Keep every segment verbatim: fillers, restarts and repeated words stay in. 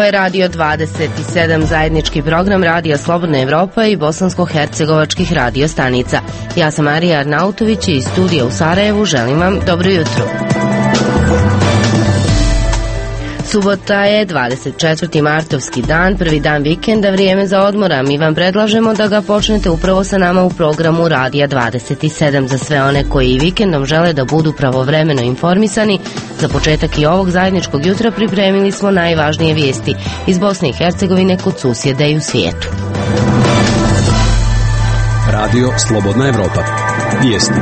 Ovo je Radio dvadeset sedam, zajednički program Radija Slobodna Evropa i bosansko-hercegovačkih radio stanica. Ja sam Marija Arnautović i iz studija u Sarajevu želim vam dobro jutro. Subota je dvadeset četvrti martovski dan, prvi dan vikenda, vrijeme za odmor, a mi vam predlažemo da ga počnete upravo sa nama u programu Radija dvadeset sedam. Za sve one koji i vikendom žele da budu pravovremeno informisani, za početak i ovog zajedničkog jutra pripremili smo najvažnije vijesti iz Bosne i Hercegovine kod susjeda i u svijetu. Radio Slobodna Evropa. Vijesti.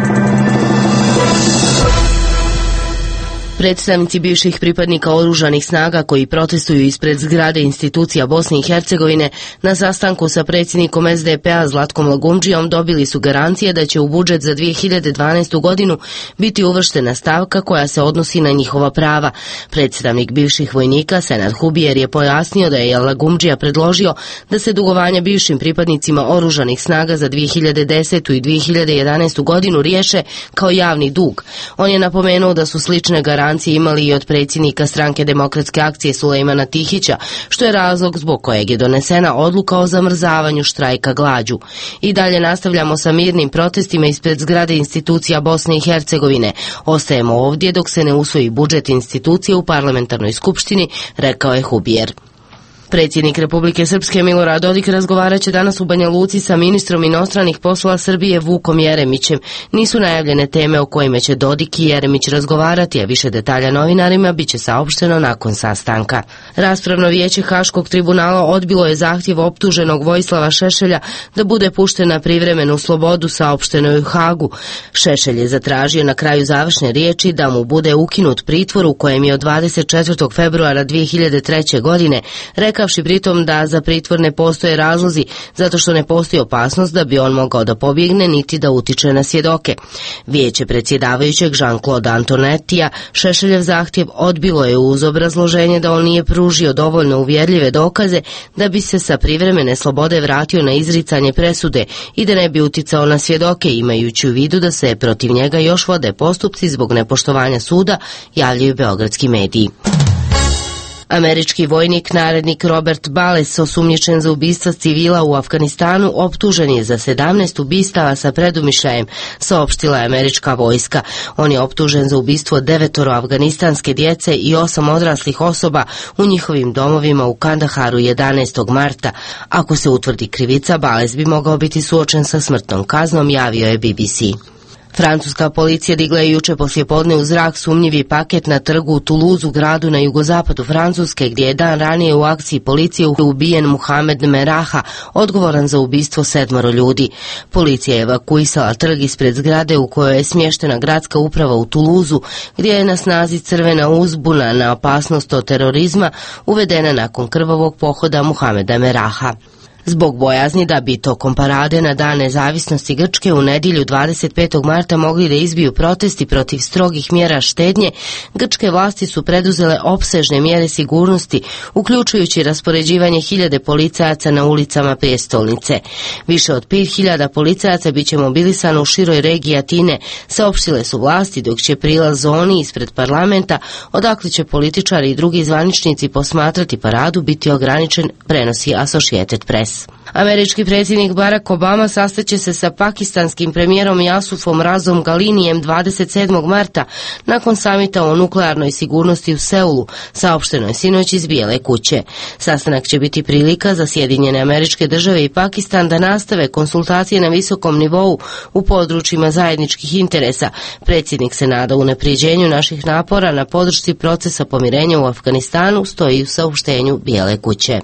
Predstavnici bivših pripadnika oružanih snaga koji protestuju ispred zgrade institucija Bosne i Hercegovine na sastanku sa predsjednikom es de pe a Zlatkom Lagumdžijom dobili su garancije da će u budžet za dvije hiljade dvanaestu. godinu biti uvrštena stavka koja se odnosi na njihova prava. Predstavnik bivših vojnika Senad Hubijer je pojasnio da je Lagumdžija predložio da se dugovanja bivšim pripadnicima oružanih snaga za dvije hiljade desetu. i dvije hiljade jedanaestu. godinu riješe kao javni dug. On je napomenuo da su slične garancije imali i od predsjednika Stranke demokratske akcije Sulejmana Tihića, što je razlog zbog kojeg je donesena odluka o zamrzavanju štrajka glađu. I dalje nastavljamo sa mirnim protestima ispred zgrade institucija Bosne i Hercegovine. Ostajemo ovdje dok se ne usvoji budžet institucije u parlamentarnoj skupštini, rekao je Hubijer. Predsjednik Republike Srpske Milorad Dodik razgovarat će danas u Banja Luci sa ministrom inostranih poslova Srbije Vukom Jeremićem. Nisu najavljene teme o kojima će Dodik i Jeremić razgovarati, a više detalja novinarima biće saopšteno nakon sastanka. Raspravno vijeće Haškog tribunala odbilo je zahtjev optuženog Vojislava Šešelja da bude pušten na privremenu slobodu, saopšteno je u Hagu. Šešelj je zatražio na kraju završne riječi da mu bude ukinut pritvor u kojem je od dvadeset četvrtog februara dvije hiljade treće. godine rekao rekavši pritom da za pritvor ne postoje razlozi zato što ne postoji opasnost da bi on mogao da pobjegne niti da utiče na svjedoke. Vijeće predsjedavajućeg Jean-Claude Antonettija Šešeljev zahtjev odbilo je uz obrazloženje da on nije pružio dovoljno uvjerljive dokaze da bi se sa privremene slobode vratio na izricanje presude i da ne bi uticao na svjedoke, imajući u vidu da se protiv njega još vode postupci zbog nepoštovanja suda, javljaju beogradski mediji. Američki vojnik narednik Robert Bales, osumnjičen za ubistva civila u Afganistanu, optužen je za sedamnaest ubistava sa predumišljajem, saopštila je američka vojska. On je optužen za ubistvo devetoro afganistanske djece i osam odraslih osoba u njihovim domovima u Kandaharu jedanaestog marta. Ako se utvrdi krivica, Bales bi mogao biti suočen sa smrtnom kaznom, javio je B B C. Francuska policija digla je juče poslijepodne u zrak sumnjivi paket na trgu u Toulouse, gradu na jugozapadu Francuske, gdje je dan ranije u akciji policije ubijen Mohamed Meraha, odgovoran za ubistvo sedmoro ljudi. Policija je evakuisala trg ispred zgrade u kojoj je smještena gradska uprava u Toulouse, gdje je na snazi crvena uzbuna na opasnost od terorizma uvedena nakon krvavog pohoda Mohameda Meraha. Zbog bojazni da bi tokom parade na Dan nezavisnosti Grčke u nedjelju dvadeset petog marta mogli da izbiju protesti protiv strogih mjera štednje, grčke vlasti su preduzele opsežne mjere sigurnosti, uključujući raspoređivanje hiljade policajaca na ulicama prijestolnice. Više od pet hiljada policajaca biće mobilisano u široj regiji Atine, saopštile su vlasti, dok će prilaz zoni ispred parlamenta, odakle će političari i drugi zvaničnici posmatrati paradu, biti ograničen, prenosi Associated Press. Američki predsjednik Barack Obama sastaće se sa pakistanskim premijerom Yusufom Razom Galinijem dvadeset sedmog marta nakon samita o nuklearnoj sigurnosti u Seulu, saopšteno je sinoć iz Bijele kuće. Sastanak će biti prilika za Sjedinjene Američke Države i Pakistan da nastave konsultacije na visokom nivou u područjima zajedničkih interesa. Predsjednik se nada unapređenju naših napora na podršci procesa pomirenja u Afganistanu, stoji u saopštenju Bijele kuće.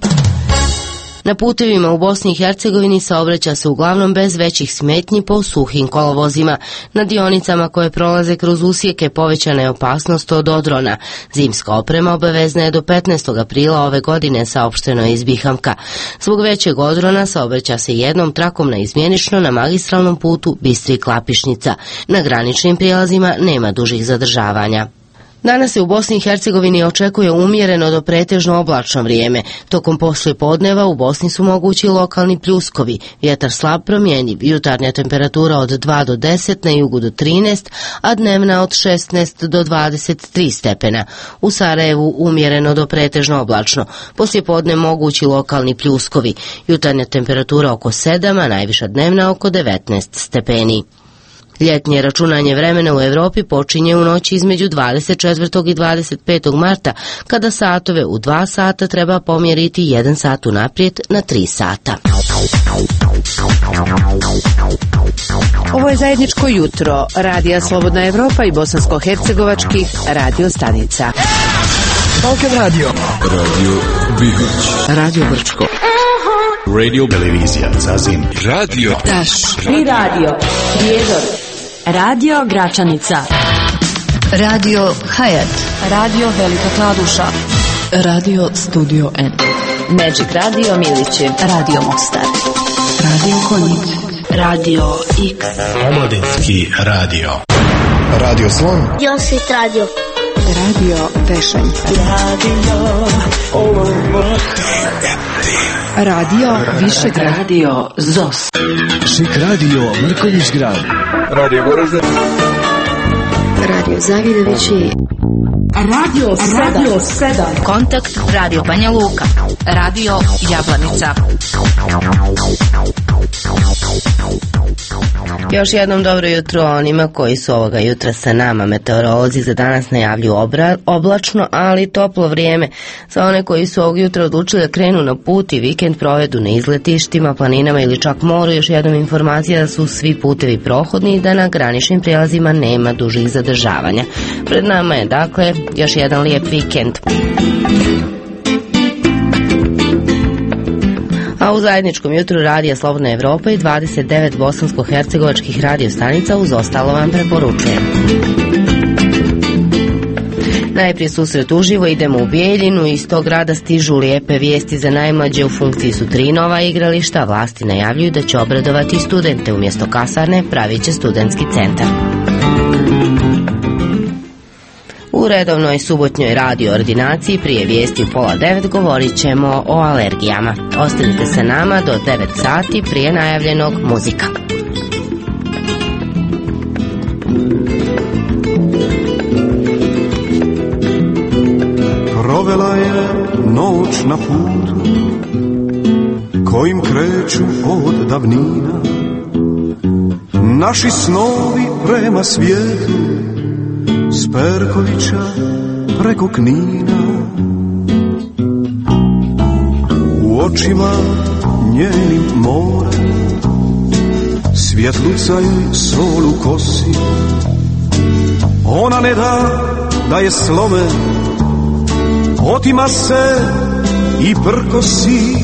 Na putevima u Bosni i Hercegovini saobraća se uglavnom bez većih smetnji po suhim kolovozima. Na dionicama koje prolaze kroz usjeke povećana je opasnost od odrona. Zimska oprema obavezna je do petnaestog aprila ove godine, saopšteno je iz Bihamka. Zbog većeg odrona saobraća se jednom trakom na izmjenično na magistralnom putu Bistri Klapišnica. Na graničnim prijelazima nema dužih zadržavanja. Danas se u Bosni i Hercegovini očekuje umjereno do pretežno oblačno vrijeme. Tokom poslijepodneva u Bosni su mogući lokalni pljuskovi, vjetar slab promjenjiv, jutarnja temperatura od dva do deset, na jugu do trinaest, a dnevna od šesnaest do dvadeset tri stepena. U Sarajevu umjereno do pretežno oblačno, poslijepodne mogući lokalni pljuskovi, jutarnja temperatura oko sedam, a najviša dnevna oko devetnaest stepeni. Ljetnje računanje vremena u Europi počinje u noći između dvadeset četvrtog i dvadeset petog marta, kada satove u dva sata treba pomjeriti jedan sat unaprijed na tri sata. Ovo je zajedničko jutro Radija Slobodna Evropa i bosansko-hercegovačkih radio stanica. Balkan Radio. Radio Bihać. Radio Brčko. Radio Televizija Zazin. Radio Taš. Tri radio Prijedor. Radio Gračanica. Radio Hayat. Radio Velika Kladuša. Radio Studio N. Magic Radio Milići. Radio Mostar. Radio Konjic. Radio X. Omladinski radio. Radio Slon. Josit Radio. Radio Tešanj. Radio Olomouc. Radio Višegrad. Radio Zos. Šik Radio Mrkonjić Grad. Radio Goražde. Radio Zavidovići. Radio Radio sedam. Kontakt Radio Banja Luka. Radio Jablanica. Još jednom dobro jutro onima koji su ovoga jutra sa nama. Meteorolozi za danas najavljuju obra, oblačno, ali toplo vrijeme. Za one koji su ovog jutra odlučili da krenu na put i vikend provedu na izletištima, planinama ili čak moru, još jednom informacija da su svi putevi prohodni i da na graničnim prijelazima nema dužih zadržavanja. Pred nama je dakle još jedan lijep vikend. A u zajedničkom jutru Radija Slobodna Evropa i dvadeset devet bosansko-hercegovačkih radio stanica uz ostalo vam preporučujem. Najprije susret uživo, idemo u Bijeljinu. Iz tog grada stižu lijepe vijesti za najmlađe. U funkciji su tri nova igrališta. Vlasti najavljuju da će obradovati studente. Umjesto kasarne pravit će studentski centar. U redovnoj subotnjoj radio ordinaciji prije vijesti u pola devet govorit ćemo o alergijama. Ostanite sa nama do devet sati prije najavljenog muzika. Provela je noć na putu kojim kreću od davnina naši snovi prema svijetu, s Perkovića preko Knina. U očima njenim more, svjetlucaju sol u kosi. Ona ne da da je slome, otima se i prkosi.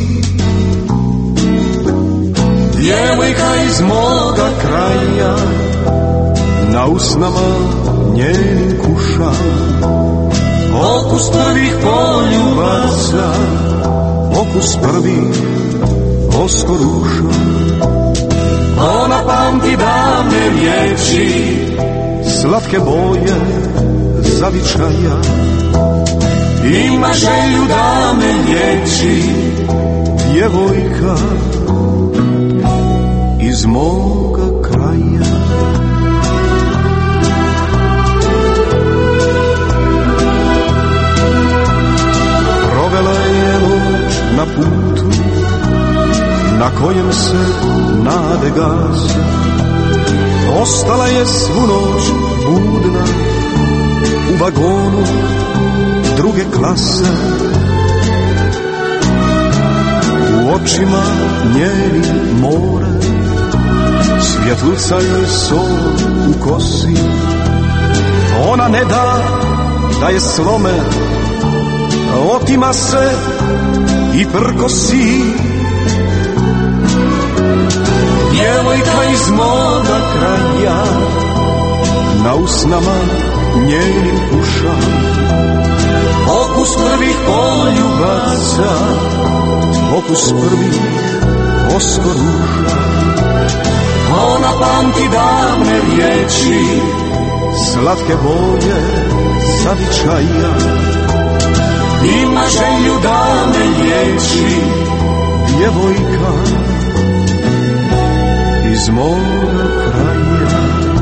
Djevojka iz moga kraja, na usnama njenim kuša okus prvih poljubaca, okus prvih oskoruša. Ona pamti davne riječi, slatke boje zavičaja. Ima želju da me liječi, djevojka iz moga kraja. Provela je noć na putu na kojem se nade gase. Ostala je svu noć budna u vagonu druge klase. U očima njenim more, svjetluca joj sol u kosi. Ona ne da da je slome, otima se i prkosi. Djevojka iz moga kraja, na usnama njenim kuša okus prvih poljubaca, okus prvih oskoruša. Ona pamti davne riječi, slatke boje zavičaja. Ima želju da me liječi djevojka iz moga kraja.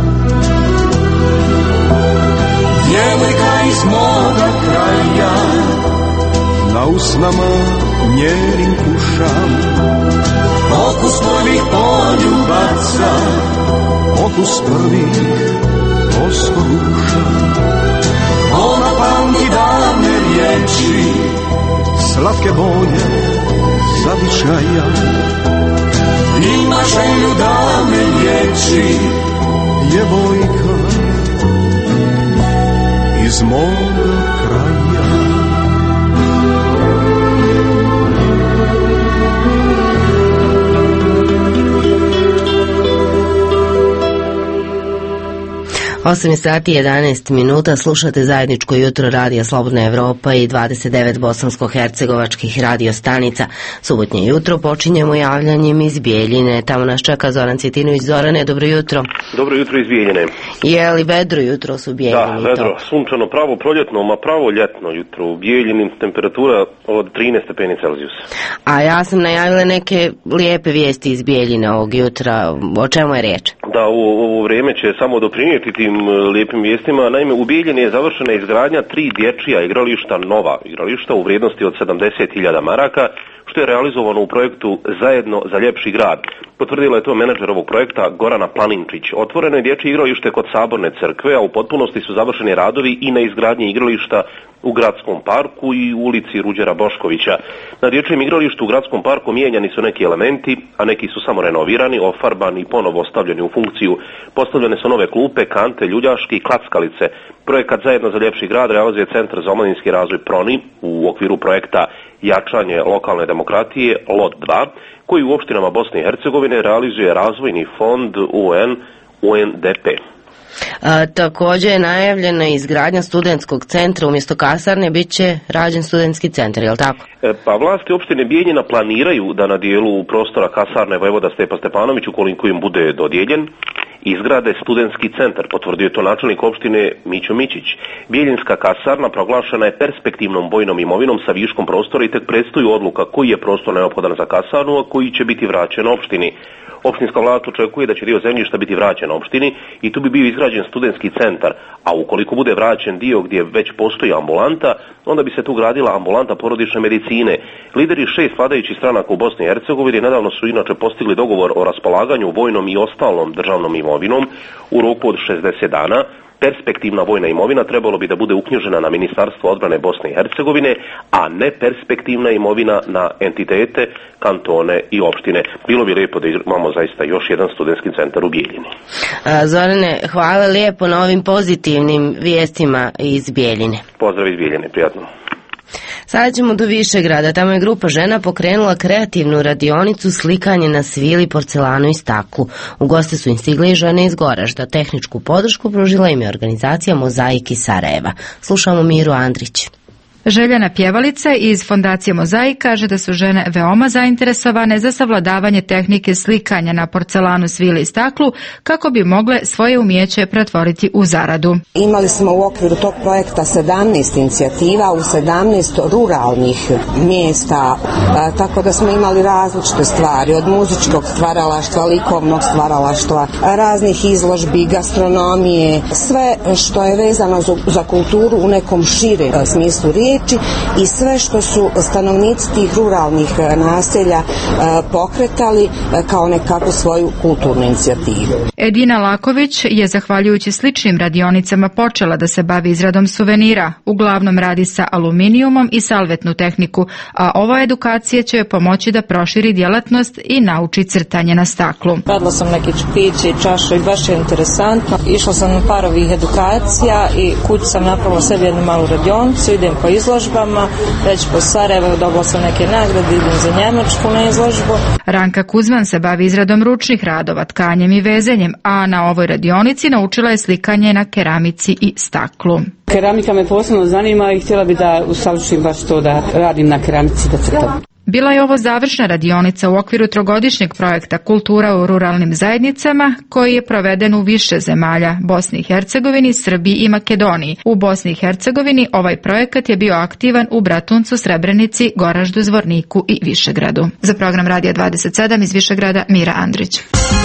Djevojka iz moga kraja, na usnama njenim pušam okus prvih poljubaca, okus prvih oskoruša. Ona pamti davne riječi, slatke boje zavičaja. Ima želju da me liječi djevojka iz moga kraja. osam sati i jedanaest minuta, slušate zajedničko jutro Radija Slobodna Evropa i dvadeset devet bosansko-hercegovačkih radio stanica. Subotnje jutro počinjemo javljanjem iz Bijeljine. Tamo nas čeka Zoran Cvjetinović. Zorane, dobro jutro. Dobro jutro iz Bijeljine. Je li vedro jutro su u Bijeljini? Da, vedro, sunčano, pravo proljetno, ma pravo ljetno jutro u Bijeljini, temperatura od trinaest stepeni Celzijusa. A ja sam najavila neke lijepe vijesti iz Bijeljine ovog jutra. O čemu je riječ? Da, u ovo vrijeme će samo doprinijeti tim lijepim vijestima. Naime, u Bijeljini je završena izgradnja tri dječja igrališta, nova igrališta u vrijednosti od sedamdeset hiljada maraka, što je realizovano u projektu Zajedno za ljepši grad. Potvrdila je to menadžer ovog projekta Gorana Planinčić. Otvoreno je dječje igralište kod Saborne crkve, a u potpunosti su završeni radovi i na izgradnji igrališta u Gradskom parku i u ulici Ruđera Boškovića. Na dječjem igralištu u Gradskom parku mijenjani su neki elementi, a neki su samo renovirani, ofarbani i ponovo stavljeni u funkciju. Postavljene su nove klupe, kante, ljuljaške i klackalice. Projekat Zajedno za ljepši grad realizuje Centar za omladinski razvoj PRONI u okviru projekta Jačanje lokalne demokratije L O D dva, koji u opštinama Bosne i Hercegovine realizuje razvojni fond U N U N D P. A, također je najavljena izgradnja studentskog centra, umjesto kasarne bit će rađen studentski centar, je li tako? E, pa vlasti opštine Bijeljina planiraju da na dijelu prostora kasarne Vojvoda Stepa Stepanović, ukoliko im bude dodijeljen, izgrade studentski centar, potvrdio je to načelnik opštine Mićo Mićić. Bijeljinska kasarna proglašena je perspektivnom vojnom imovinom sa viškom prostora i tek predstoji odluka koji je prostor neophodan za kasarnu, a koji će biti vraćen opštini. Opštinska vlast očekuje da će dio zemljišta biti vraćen opštini i tu bi bio izgrađen studentski centar, a ukoliko bude vraćen dio gdje već postoji ambulanta, onda bi se tu gradila ambulanta porodične medicine. Lideri šest vladajućih stranaka u Bosni i Hercegovini nedavno su inače postigli dogovor o raspolaganju vojnom i ostalom državnom imovinom u roku od šezdeset dana. Perspektivna vojna imovina trebalo bi da bude uknjižena na Ministarstvo odbrane Bosne i Hercegovine, a ne perspektivna imovina na entitete, kantone i opštine. Bilo bi lijepo da imamo zaista još jedan studentski centar u Bijeljini. Zorane, hvala lijepo na ovim pozitivnim vijestima iz Bijeljine. Pozdrav iz Bijeljine, prijatno. Sada ćemo do Višegrada. Tamo je grupa žena pokrenula kreativnu radionicu slikanje na svili, porcelanu i staklu. U goste su im stigle i žene iz Goražda. Tehničku podršku pružila im je organizacija Mozaik iz Sarajeva. Slušamo Miru Andrić. Željana pjevalica iz Fondacije Mozaik kaže da su žene veoma zainteresovane za savladavanje tehnike slikanja na porcelanu, svili i staklu kako bi mogle svoje umijeće pretvoriti u zaradu. Imali smo u okviru tog projekta sedamnaest inicijativa u sedamnaest ruralnih mjesta, a, tako da smo imali različite stvari, od muzičkog stvaralaštva, likovnog stvaralaštva, raznih izložbi, gastronomije, sve što je vezano za, za kulturu u nekom šire a, smislu riječi i sve što su stanovnici tih ruralnih naselja pokretali kao nekakvu svoju kulturnu inicijativu. Edina Laković je zahvaljujući sličnim radionicama počela da se bavi izradom suvenira. Uglavnom radi sa aluminijumom i salvetnu tehniku, a ova edukacija će joj pomoći da proširi djelatnost i nauči crtanje na staklu. Radila sam neki čupići i čašu i baš je interesantno. Išla sam na par ovih edukacija i kući sam napravila sebi jednu malu radionicu, idem po izložbama, već po Sarajevu dobila sam neke nagrade, idem za Njemačku na izložbu. Ranka Kuzman se bavi izradom ručnih radova, tkanjem i vezenjem, a na ovoj radionici naučila je slikanje na keramici i staklu. Keramika me posebno zanima i htjela bi da usavršim baš to da radim na keramici, da crtam. Bila je ovo završna radionica u okviru trogodišnjeg projekta Kultura u ruralnim zajednicama koji je proveden u više zemalja, Bosni i Hercegovini, Srbiji i Makedoniji. U Bosni i Hercegovini ovaj projekat je bio aktivan u Bratuncu, Srebrenici, Goraždu, Zvorniku i Višegradu. Za program Radija dvadeset sedam iz Višegrada, Mira Andrić.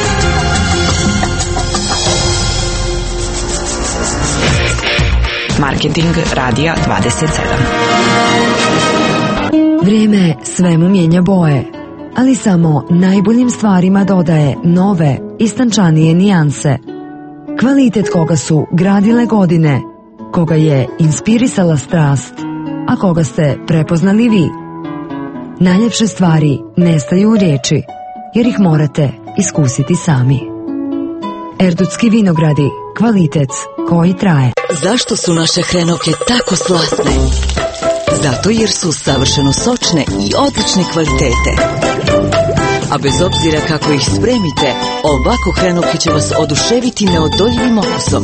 Marketing Radija dvadeset sedam. Vrijeme svemu mijenja boje, ali samo najboljim stvarima dodaje nove, istančanije nijanse. Kvalitet koga su gradile godine, koga je inspirisala strast, a koga ste prepoznali vi. Najljepše stvari nestaju u riječi, jer ih morate iskusiti sami. Erdutski vinogradi, kvalitet koji traje. Zašto su naše hrenovke tako slatne? Zato jer su savršeno sočne i odlične kvalitete. A bez obzira kako ih spremite, ovako hrenovke će vas oduševiti neodoljivim okusom.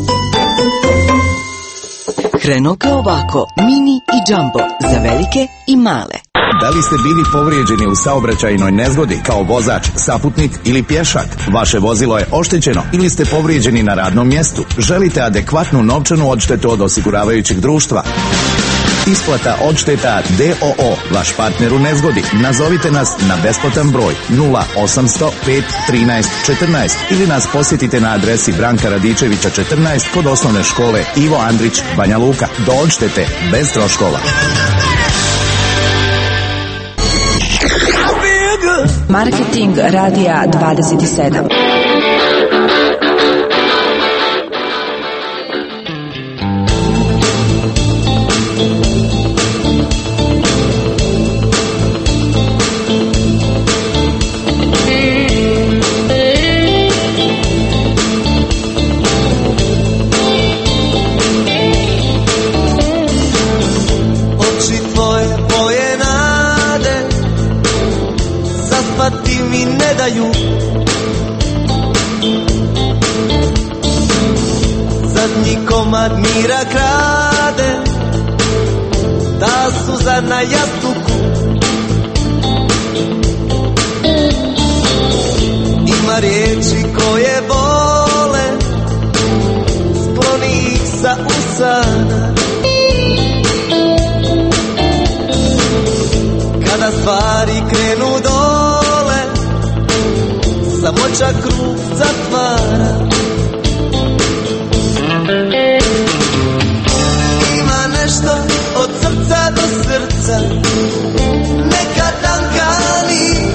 Hrenovka ovako, mini i jumbo, za velike i male. Da li ste bili povrijeđeni u saobraćajnoj nezgodi kao vozač, saputnik ili pješak? Vaše vozilo je oštećeno ili ste povrijeđeni na radnom mjestu? Želite adekvatnu novčanu odštetu od osiguravajućeg društva? Isplata odšteta D O O, vaš partner u nezgodi. Nazovite nas na besplatan broj nula osamsto pet trinaest četrnaest ili nas posjetite na adresi Branka Radičevića četrnaest kod osnovne škole Ivo Andrić, Banja Luka. Do odštete bez troškova. Marketing Radija dvadeset sedam. Zadnji komad mira krade, ta suza na jastuku. Ima riječi koje bole, skloni ih sa usana. Kada stvari krenu dole, samoća krug zatvara. Ima nešto od srca do srca, neka tanka nit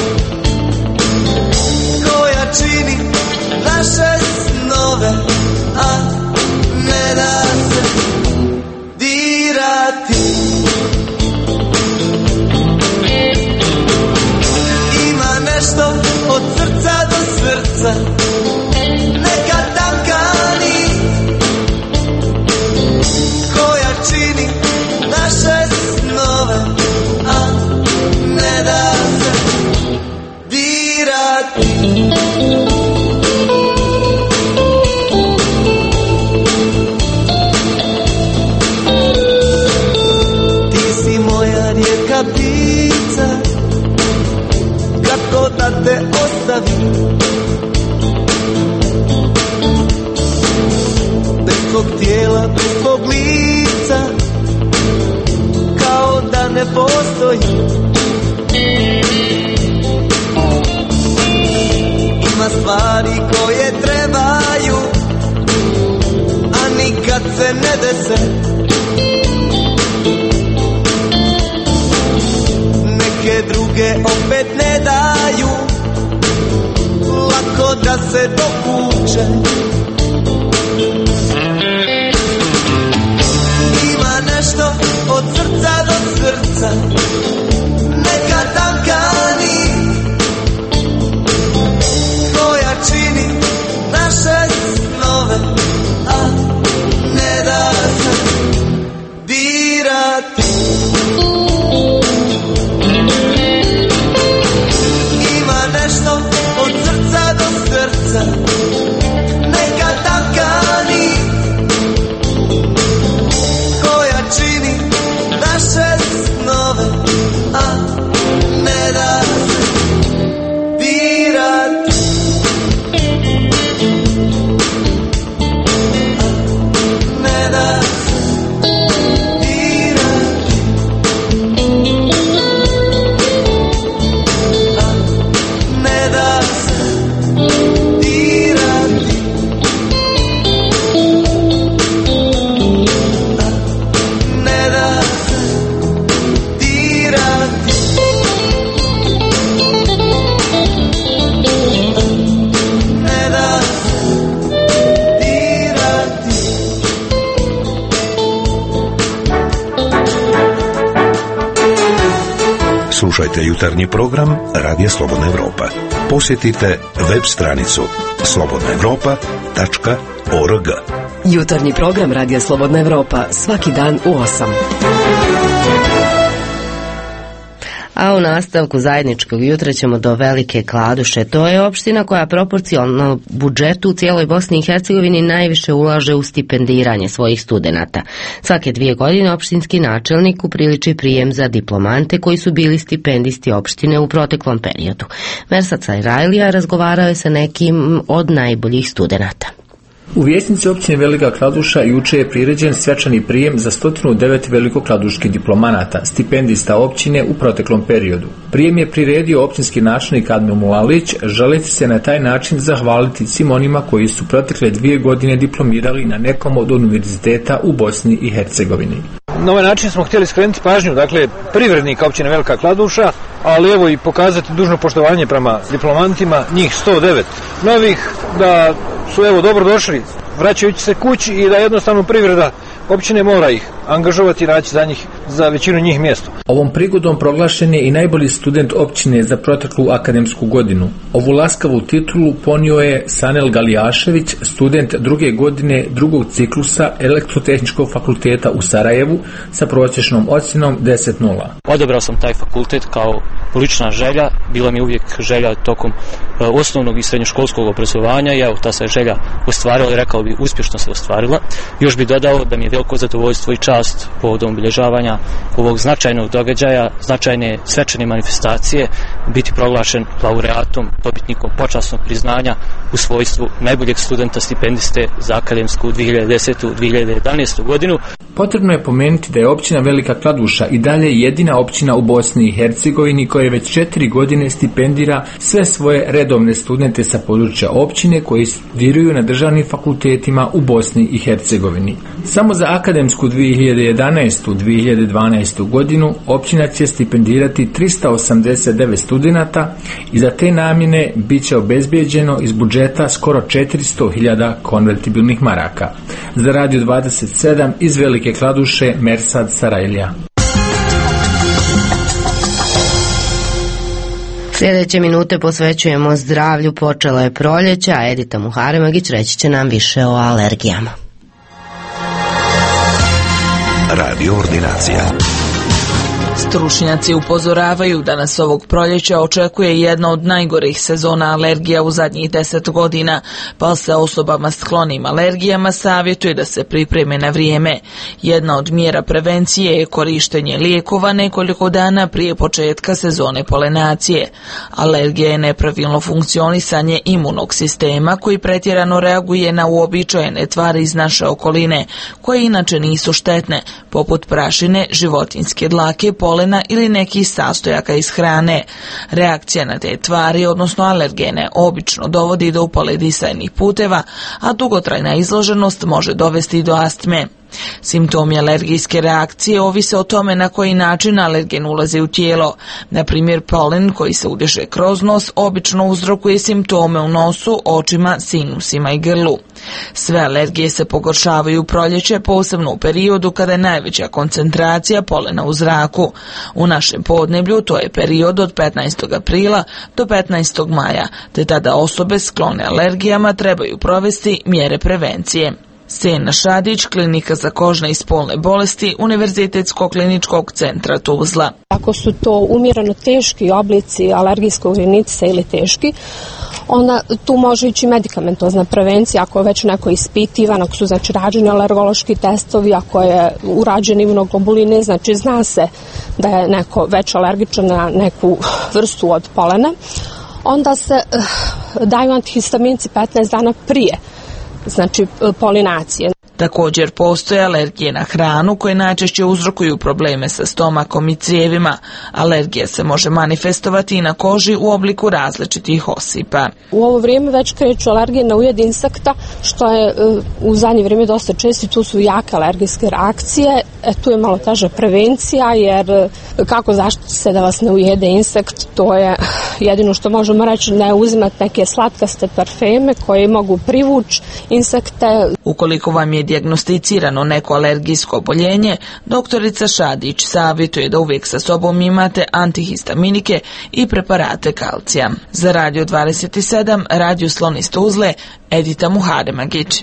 koja čini naše snove, a ne da se dirati. Ima nešto od srca do srca, neka tanka nit koja čini naše snove, a ne da se dirati. Ti si moja rijeka ptica, kako da te ostavim. Bez tvog tijela, bez tvog lica, kao da ne postoji. Ima stvari koje trebaju, a nikad se ne dese. Neke druge opet ne daju lako da se dokuče. Ima nešto od srca do srca, neka tanka nit koja čini naše snove, a ne da se dirati. Ima nešto od srca do srca, neka tanka nit koja čini naše snove, Slušajte jutarnji program Radija Slobodna Evropa. Posjetite web stranicu slobodna evropa tačka org. Jutarnji program Radija Slobodna Evropa svaki dan u osam. A u nastavku zajedničkog jutra ćemo do Velike Kladuše. To je opština koja proporcionalno budžetu u cijeloj Bosni i Hercegovini najviše ulaže u stipendiranje svojih studenata. Svake dvije godine opštinski načelnik upriliči prijem za diplomante koji su bili stipendisti opštine u proteklom periodu. Mersad Sajrajlija razgovarao je sa nekim od najboljih studenata. U vijećnici općine Velika Kladuša juče je priređen svečani prijem za sto devet velikokladuških diplomanata, stipendista općine u proteklom periodu. Prijem je priredio općinski načelnik Admir Mulalić, želeći se na taj način zahvaliti svim onima koji su protekle dvije godine diplomirali na nekom od univerziteta u Bosni i Hercegovini. Na ovaj način smo htjeli skrenuti pažnju, dakle, privrednika općine Velika Kladuša, ali evo i pokazati dužno poštovanje prema diplomantima, njih sto devet novih, da su evo dobro došli, vraćajući se kući i da jednostavno privreda općine mora ih angažovati i naći za njih, za većinu njih mjesto. Ovom prigodom proglašen je i najbolji student općine za proteklu akademsku godinu. Ovu laskavu titulu ponio je Sanel Galijašević, student druge godine drugog ciklusa Elektrotehničkog fakulteta u Sarajevu sa prosječnom ocjenom deset nula. Odabrao sam taj fakultet kao lična želja, bila mi uvijek želja tokom uh, osnovnog i srednjoškolskog obrazovanja i evo ta se želja ostvarila i rekao bi uspješno se ostvarila. Još bi dodao da mi je veliko zadovoljstvo i čast povodom obilježavanja ovog značajnog događaja, značajne svečane manifestacije, biti proglašen laureatom, dobitnikom počasnog priznanja u svojstvu najboljeg studenta stipendiste za akademsku dvije hiljade desete dvije hiljade jedanaeste godinu. Potrebno je pomenuti da je općina Velika Kladuša i dalje jedina općina u Bosni i Hercegovini koja već četiri godine stipendira sve svoje redovne studente sa područja općine koji studiraju na državnim fakultetima u Bosni i Hercegovini. Samo za akademsku dvije hiljade jedanaeste dvije hiljade dvanaeste godinu općina će stipendirati tristo osamdeset devet studenata i za te namjene bit će obezbijeđeno iz budžeta skoro četiristo hiljada konvertibilnih maraka. Za Radio dvadeset sedam iz Velike Kladuše, Mersad Sarajlija. Sljedeće minute posvećujemo zdravlju, počelo je proljeće, a Edita Muharemagić reći će nam više o alergijama. Radio ordinacija. Stručnjaci upozoravaju da nas ovog proljeća očekuje jedna od najgorih sezona alergija u zadnjih deset godina, pa se osobama s sklonim alergijama savjetuje da se pripreme na vrijeme. Jedna od mjera prevencije je korištenje lijekova nekoliko dana prije početka sezone polenacije. Alergija je nepravilno funkcionisanje imunog sistema koji pretjerano reaguje na uobičajene tvari iz naše okoline, koje inače nisu štetne, poput prašine, životinjske dlake, polena ili nekih sastojaka iz hrane. Reakcija na te tvari, odnosno alergene, obično dovodi do upale disajnih puteva, a dugotrajna izloženost može dovesti do astme. Simptomi alergijske reakcije ovise o tome na koji način alergen ulazi u tijelo. Na primjer, polen koji se udiše kroz nos obično uzrokuje simptome u nosu, očima, sinusima i grlu. Sve alergije se pogoršavaju u proljeće, posebno u periodu kada je najveća koncentracija polena u zraku. U našem podneblju to je period od petnaestog aprila do petnaestog maja, te tada osobe sklone alergijama trebaju provesti mjere prevencije. Sena Šadić, klinika za kožne i spolne bolesti Univerzitetskog kliničkog centra Tuzla. Ako su to umjereno teški oblici alergijskog rinitica ili teški, onda tu može ići medikamentozna prevencija ako je već neko ispitivan, ako su znači rađeni alergološki testovi, ako je urađen imunoglobuline, znači zna se da je neko već alergičan na neku vrstu od polena, onda se uh, daju antihistaminci petnaest dana prije, znači polinacije. Također postoje alergije na hranu koje najčešće uzrokuju probleme sa stomakom i crijevima. Alergija se može manifestovati i na koži u obliku različitih osipa. U ovo vrijeme već kreću alergije na ujed insekta, što je u zadnje vrijeme dosta česti, tu su jake alergijske reakcije. E, tu je malo teža prevencija, jer kako zaštiti se da vas ne ujede insekt, to je jedino što možemo reći ne uzimati neke slatkaste parfeme koje mogu privući insekte. Ukoliko vam je dijagnosticirano neko alergijsko oboljenje, doktorica Šadić savjetuje da uvijek sa sobom imate antihistaminike i preparate kalcija. Za Radio dvadeset sedam, Radio Slon iz Tuzle, Edita Muharemagić.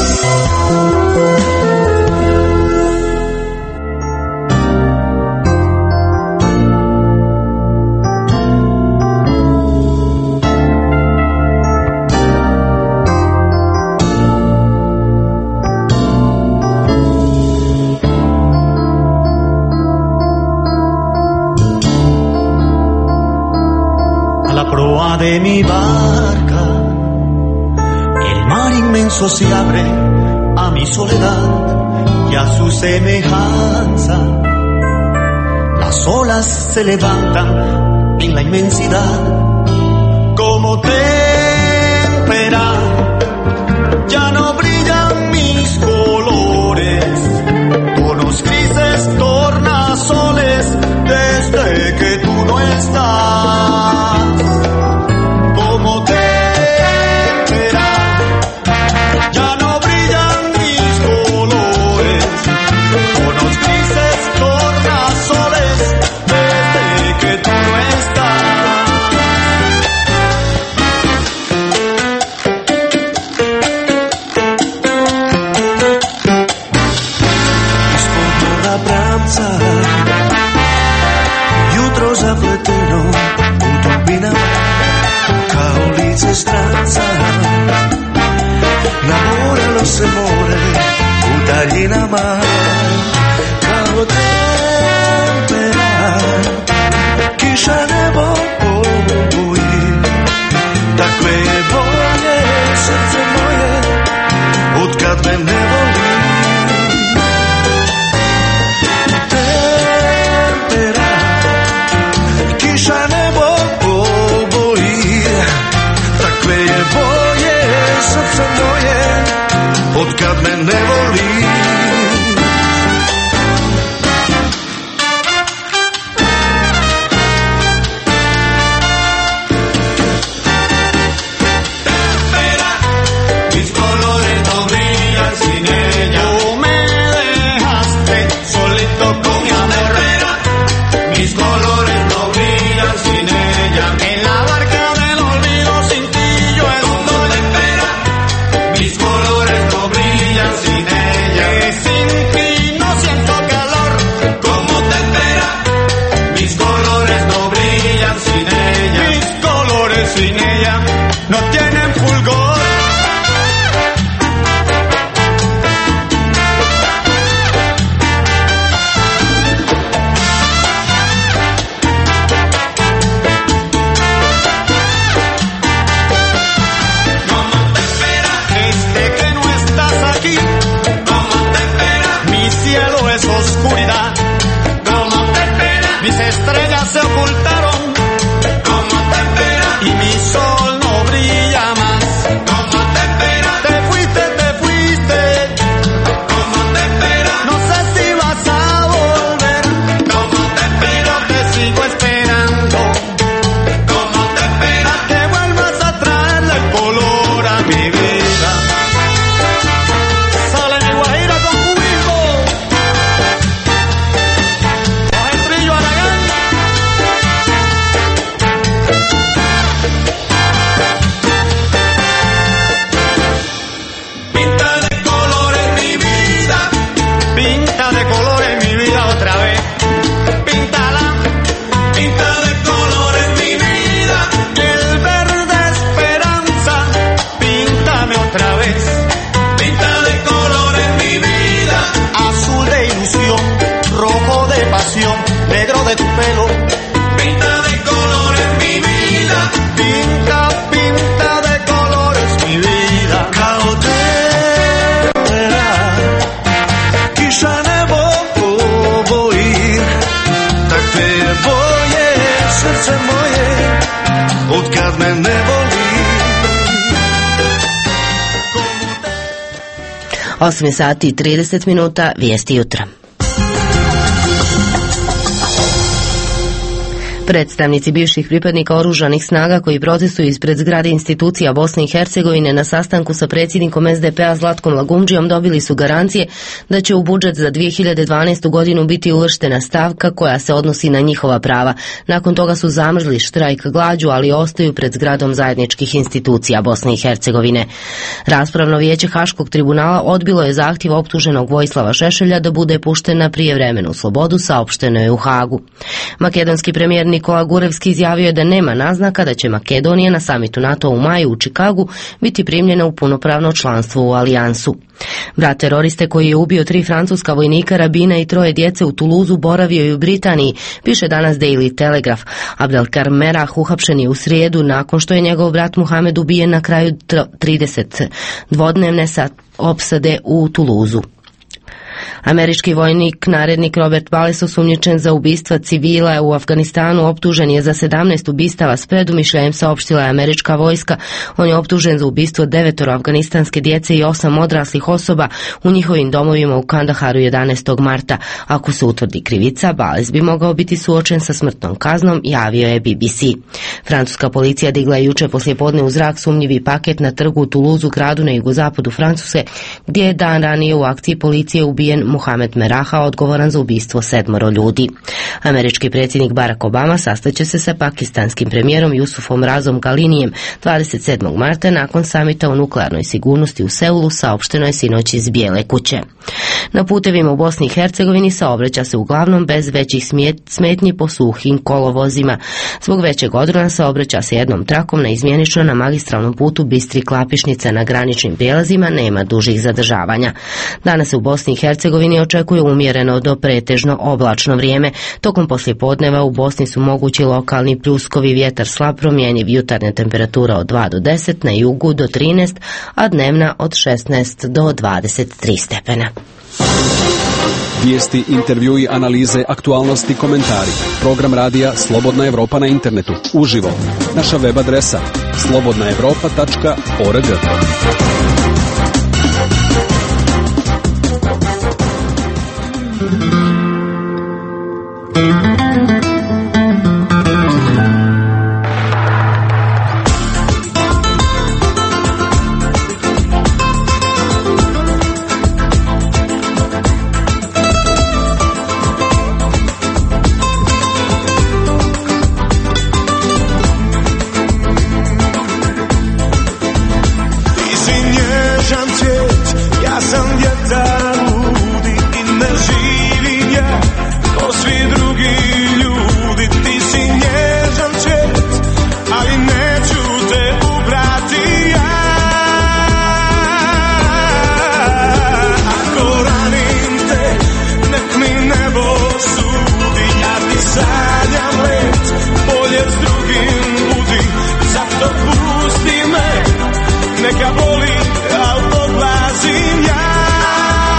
De mi barca, el mar inmenso se abre a mi soledad y a su semejanza. Las olas se levantan en la inmensidad como témpera. Ya no brillan mis colores, tonos grises, tornasoles, desde que tú no estás. Como témpera, ya no brillan mis colores, tonos grises, tornasoles, desde que tú no estás. Ispod bramca, jutro zapleteno u topinama, kao lice stranca, namoralo se more u daljinama, kao tempera, kiša nebo oboji, takve je boje srce moje, otkad me ne voli. Tempera, kiša nebo oboji, takve je boje srce moje, otkad me ne voli. osam sati i trideset minuta, vijesti jutra. Predstavnici bivših pripadnika oružanih snaga koji protestuju ispred zgrade institucija Bosne i Hercegovine na sastanku sa predsjednikom es de pe a Zlatkom Lagumdžijom dobili su garancije da će u budžet za dvije hiljade dvanaestu. godinu biti uvrštena stavka koja se odnosi na njihova prava. Nakon toga su zamrzli štrajk glađu, ali ostaju pred zgradom zajedničkih institucija Bosne i Hercegovine. Raspravno vijeće Haškog tribunala odbilo je zahtjev optuženog Vojislava Šešelja da bude pušten na prijevremenu slobodu, saopšteno je u Hagu. Makedonski premijer Nikola Gurevski izjavio je da nema naznaka da će Makedonija na samitu NATO u maju u Čikagu biti primljena u punopravno članstvo u alijansu. Brat teroriste koji je ubio tri francuska vojnika, rabina i troje djece u Tuluzu boravio je u Britaniji, piše danas Daily Telegraph. Abdelkar Merah uhapšen je u srijedu nakon što je njegov brat Muhamed ubijen na kraju trideset dvodnevne opsade u Tuluzu. Američki vojnik, narednik Robert Bales, osumnjičen za ubistva civila u Afganistanu, optužen je za sedamnaest ubistava s predumišljajem, saopštila je američka vojska. On je optužen za ubistvo devetoro afganistanske djece i osam odraslih osoba u njihovim domovima u Kandaharu jedanaestog marta. Ako se utvrdi krivica, Bales bi mogao biti suočen sa smrtnom kaznom, javio je B B C. Francuska policija digla je juče poslijepodne u zrak sumnjivi paket na trgu u Tuluzu, gradu na jugozapadu Francuske, gdje je dan ranije u akciji policije ubijen Muhamed Meraha, odgovoran za ubistvo sedmoro ljudi. Američki predsjednik Barack Obama sastaće se sa pakistanskim premijerom Jusufom Razom Galinijem dvadeset sedmog marta nakon samita o nuklearnoj sigurnosti u Seulu, saopšteno je sinoć iz Bijele kuće. Na putevima u Bosni i Hercegovini saobraća se uglavnom bez većih smetnji po suhim kolovozima. Zbog većeg odrona saobraća se jednom trakom na izmjenično na magistralnom putu Bistri Klapišnica. Na graničnim prijelazima nema dužih zadržavanja. Danas se u Bosni i Hercegovini očekuje umjereno do pretežno oblačno vrijeme. Tokom poslijepodneva u Bosni su mogući lokalni pljuskovi, vjetar slab promjenjiv, jutarnja temperatura od dva do deset, na jugu do trinaest, a dnevna od šesnaest do dvadeset tri stepena. Vijesti, intervjui, analize, aktualnosti, komentari. Program radija Slobodna Evropa na internetu. Uživo. Naša web adresa slobodna evropa tačka org. Neka boli, al odlazim ja.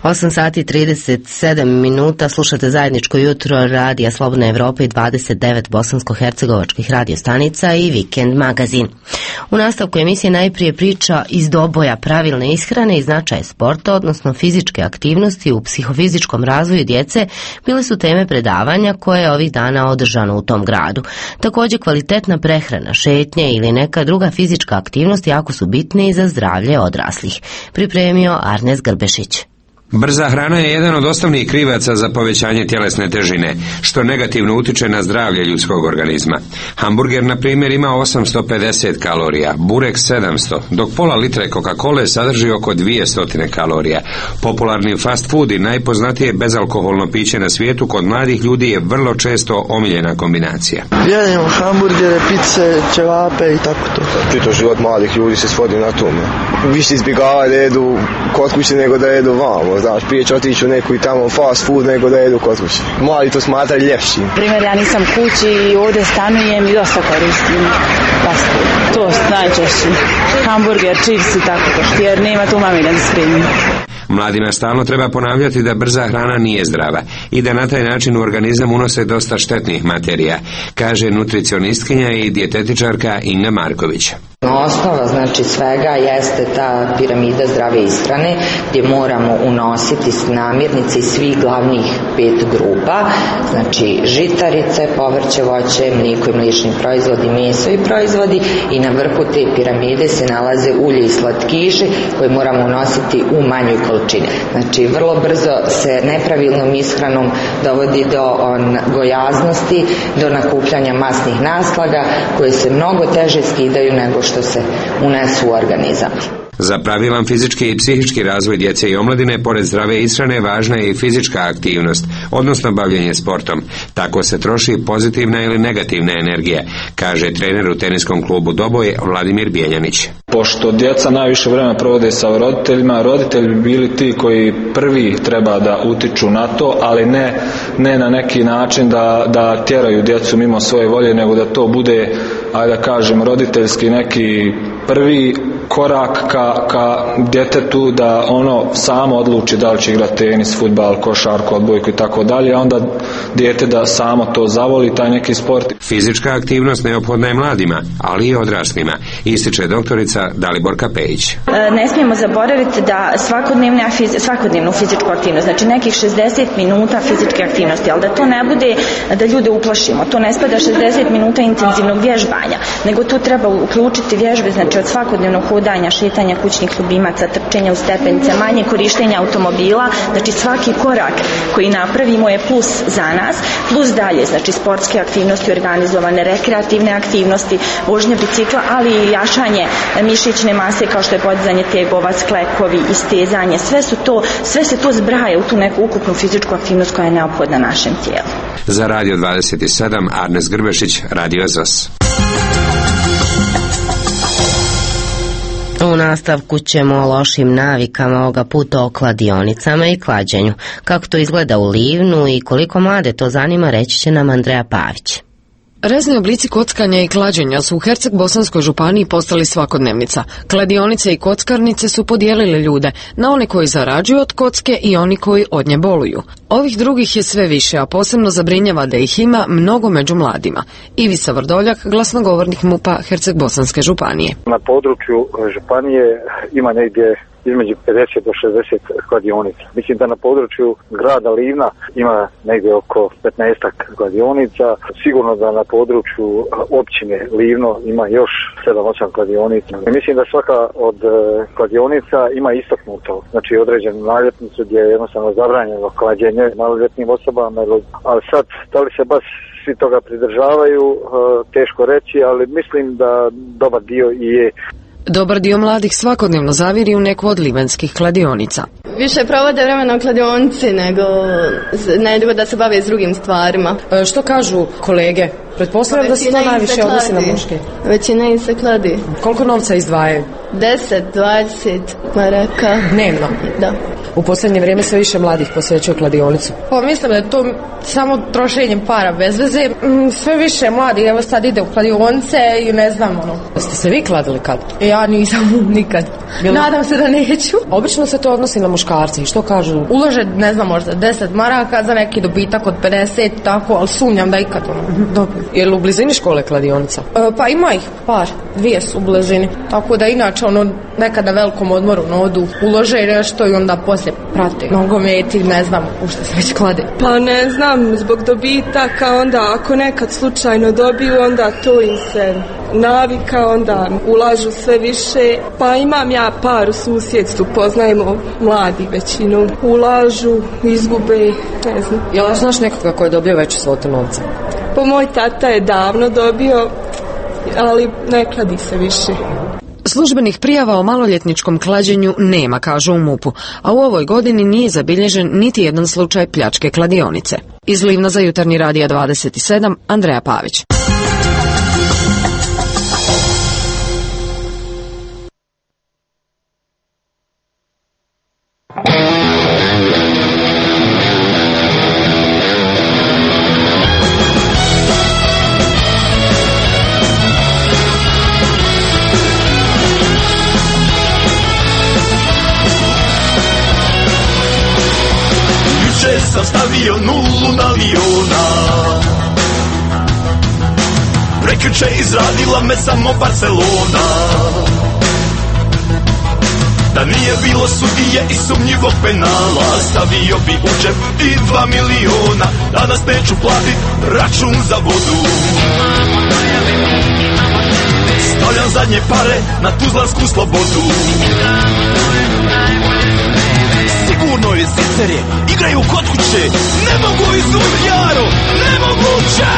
osam sati trideset sedam minuta, slušate zajedničko jutro Radija Slobodna Evropa i dvadeset devet bosansko-hercegovačkih radiostanica i Vikend magazin. U nastavku emisije najprije priča iz doboja pravilne ishrane i značaje sporta, odnosno fizičke aktivnosti u psihofizičkom razvoju djece, bile su teme predavanja koje je ovih dana održano u tom gradu. Također kvalitetna prehrana, šetnje ili neka druga fizička aktivnost jako su bitne i za zdravlje odraslih. Pripremio Arnes Grbešić. Brza hrana je jedan od osnovnih krivaca za povećanje tjelesne težine, što negativno utiče na zdravlje ljudskog organizma. Hamburger, na primjer, ima osamsto pedeset kalorija, burek sedamsto, dok pola litre Coca-Cole sadrži oko dvjesto kalorija. Popularni fast food i najpoznatije bezalkoholno piće na svijetu kod mladih ljudi je vrlo često omiljena kombinacija. Jedemo hamburgere, pice, ćevape i tako to. Čito život mladih ljudi se svodi na tome. Više izbjegava da jedu kod kuće nego da jedu vamo. Znaš, prije će otići u neku i tamo fast food nego da jedu kod kuće. Mladi to smatraju ljepšim. Primjer, ja nisam kući i ovdje stanujem i dosta koristim fast food. To najčešće. Hamburger, chips i tako to, jer nema tu mamina da spremim. Mladima stalno treba ponavljati da brza hrana nije zdrava i da na taj način u organizam unose dosta štetnih materija, kaže nutricionistkinja i dijetetičarka Inga Marković. Osnova znači svega jeste ta piramida zdrave ishrane gdje moramo unositi namirnice iz svih glavnih pet grupa, znači žitarice, povrće, voće, mlijeko i mliječni proizvodi, meso i proizvodi, i na vrhu te piramide se nalaze ulje i slatkiši koje moramo unositi u manjoj količini. Znači vrlo brzo se nepravilnom ishranom dovodi do on, gojaznosti, do nakupljanja masnih naslaga koje se mnogo teže skidaju nego što se unesu u organizam. Za pravilan fizički i psihički razvoj djece i omladine, pored zdrave ishrane, važna je i fizička aktivnost, odnosno bavljenje sportom. Tako se troši pozitivna ili negativna energija, kaže trener u teniskom klubu Doboj Vladimir Bjeljanić. Pošto djeca najviše vremena provode sa roditeljima, roditelji bi bili ti koji prvi treba da utiču na to, ali ne, ne na neki način da, da tjeraju djecu mimo svoje volje, nego da to bude, ajde da kažem, roditeljski neki prvi korak ka, ka djetetu da ono samo odluči da li će igrati tenis, fudbal, košarku, odbojku i tako dalje, a onda dijete da samo to zavoli, taj neki sport. Fizička aktivnost neophodna je mladima, ali i odraslima, ističe doktorica Daliborka Pejić. Ne smijemo zaboraviti da svakodnevna, svakodnevnu fizičku aktivnost, znači nekih šezdeset minuta fizičke aktivnosti, ali da to ne bude da ljude uplašimo, to ne spada šezdeset minuta intenzivnog vježbanja, nego tu treba uključiti vježbe, znači od svakodnevnog hodanja, šetanja kućnih ljubimaca, trčenja u stepenice, manje korištenja automobila, znači svaki korak koji napravimo je plus za nas, plus dalje, znači sportske aktivnosti, organizovane rekreativne aktivnosti, vožnje bicikla, ali i jačanje mišićne mase kao što je podizanje tegova, sklekovi, istezanje, sve su to, sve se to zbraja u tu neku ukupnu fizičku aktivnost koja je neophodna našem tijelu. Za Radio dvadeset sedam, Arnes Grbešić, Radio Zos. U nastavku ćemo o lošim navikama, ovoga puta o kladionicama i klađenju. Kako to izgleda u Livnu i koliko mlade to zanima, reći će nam Andreja Pavić. Razni oblici kockanja i klađenja su u Herceg-Bosanskoj županiji postali svakodnevnica. Kladionice i kockarnice su podijelile ljude na one koji zarađuju od kocke i oni koji od nje boluju. Ovih drugih je sve više, a posebno zabrinjava da ih ima mnogo među mladima. Ivica Vrdoljak, glasnogovornik MUP-a Herceg-Bosanske županije. Na području županije ima negdje između pedeset do šezdeset kladionica. Mislim da na području grada Livna ima negdje oko petnaest kladionica. Sigurno da na području općine Livno ima još sedam osam kladionica. Mislim da svaka od kladionica ima istaknuto, znači određenu naljepnicu gdje je jednostavno zabranjeno klađenje maloljetnim osobama, ali sad da li se baš svi toga pridržavaju, teško reći, ali mislim da dobar dio i je. Dobar dio mladih svakodnevno zaviri u neku od livenskih kladionica. Više provode vremena u kladionici nego, nego da se bave s drugim stvarima. E, što kažu kolege? Pretpostavljam da se to najviše odnosi na muške. Većina ih se kladi. Koliko novca izdvajaju? deset, dvadeset maraka. Dnevno? Da. U posljednje vrijeme sve više mladih posjećaju kladionicu. Pa mislim da je to samo trošenjem para bez veze. Sve više mladih, evo sad ide u kladionice i ne znam ono. Ste se vi kladili kad? Ja nisam nikad. Bilo... Nadam se da neću. Obično se to odnosi na muškarci. Što kažu? Ulože, ne znam, možda deset maraka za neki dobitak od pedeset, tako, ali sumnjam da ikad ono dobiju. Je li u blizini škole kladionica? E, pa ima ih par, dvije su u blizini. Tako da inače ono nekada velikom odmoru no, odu, ulože nešto i onda poslije prate nogometi, ne znam u što se već klade. Pa ne znam, zbog dobitaka, onda ako nekad slučajno dobiju, onda to im se navika, onda ulažu sve više. Pa imam ja par u susjedstvu, poznajemo mladi većinu. Ulažu, izgube, ne znam. Jel znaš nekoga ko je dobio veću svotu novca? Pa moj tata je davno dobio, ali ne kladi se više. Službenih prijava o maloljetničkom klađenju nema, kažu u MUP-u, a u ovoj godini nije zabilježen niti jedan slučaj pljačke kladionice. Iz Livna za Jutarnji radija dvadeset sedam, Andreja Pavić. Sam stavio nulu na Liona. Prekjuče izradila me samo Barcelona. Da nije bilo sudije i sumnjivog penala, stavio bi u džep i dva miliona. Danas neću platit račun za vodu. Stavljam zadnje pare na tuzlansku slobodu. Sigurno je zicerje, igraju kod kuće, ne mogu izvuć jaro, nemoguće!